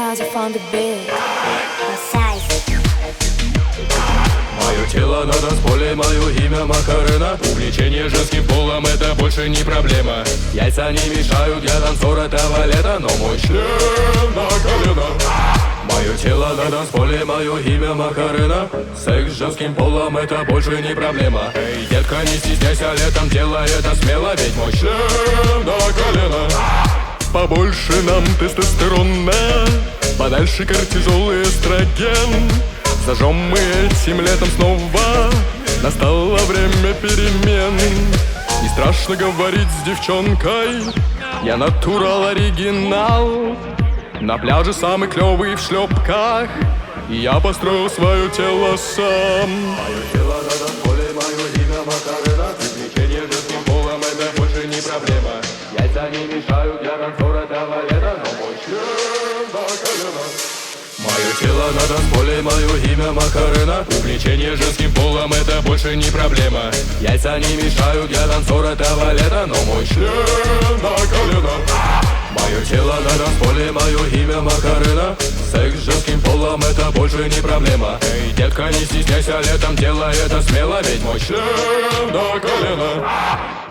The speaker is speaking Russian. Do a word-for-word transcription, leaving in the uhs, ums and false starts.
Joseph on the beat. Мое тело на танцполе, мое имя Макарена. Увлечение женским полом — это больше не проблема. Яйца не мешают для танцора туалета, но мой член на колено. Мое тело на танцполе, мое имя Макарена. Секс с женским полом — это больше не проблема. Эй, детка, не стесняйся, летом делай это смело, ведь мой член на колено. Побольше нам тестостерона, подальше кортизол и эстроген. Зажжем мы этим летом снова, настало время перемен. Не страшно говорить с девчонкой, я натурал оригинал. На пляже самый клёвый в шлепках, и я построил свое тело сам. Мое тело на танцполе, мое имя Макарена. Приключение женским полом — это больше не проблема. Яйца не мешают для танцора туалета, но мой член на колено. Мое тело на танцполе, мое имя Макарена. Увлечение женским полом — это больше не проблема. Яйца не мешают для танцора туалета, но мой член на колено. Мое тело на танцполе, мое имя Макарена. Секс с женским полом — это больше не проблема. Эй, детка, не стесняйся, летом делай это смело, ведь мой член на колено.